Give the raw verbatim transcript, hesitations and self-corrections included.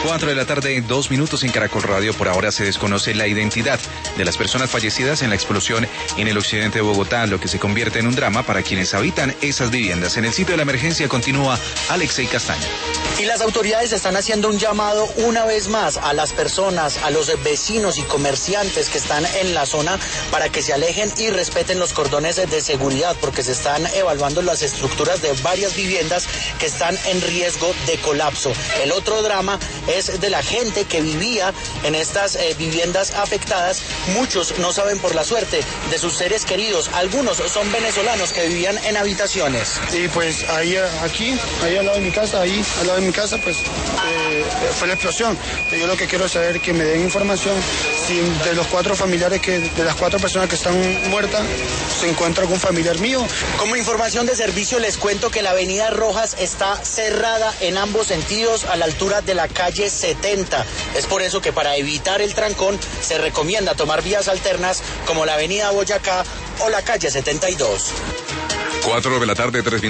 Cuatro de la tarde, dos minutos en Caracol Radio. Por ahora se desconoce la identidad de las personas fallecidas en la explosión en el occidente de Bogotá, lo que se convierte en un drama para quienes habitan esas viviendas. En el sitio de la emergencia continúa Alexei Castaño. Y las autoridades están haciendo un llamado una vez más a las personas, a los vecinos y comerciantes que están en la zona para que se alejen y respeten los cordones de seguridad, porque se están evaluando las estructuras de varias viviendas que están en riesgo de colapso. El otro drama es de la gente que vivía en estas eh, viviendas afectadas. Muchos no saben por la suerte de sus seres queridos. Algunos son venezolanos que vivían en habitaciones. Y pues ahí, aquí, ahí al lado de mi casa, ahí al lado de mi casa, pues eh, fue la explosión. Yo lo que quiero saber es que me den información si de los cuatro familiares, que de las cuatro personas que están muertas, se encuentra algún familiar mío. Como información de servicio les cuento que la avenida Rojas está cerrada en ambos sentidos a la altura de la calle setenta. Es por eso que para evitar el trancón se recomienda tomar vías alternas como la avenida Boyacá o la calle setenta y dos. Cuatro de la tarde, tres minutos.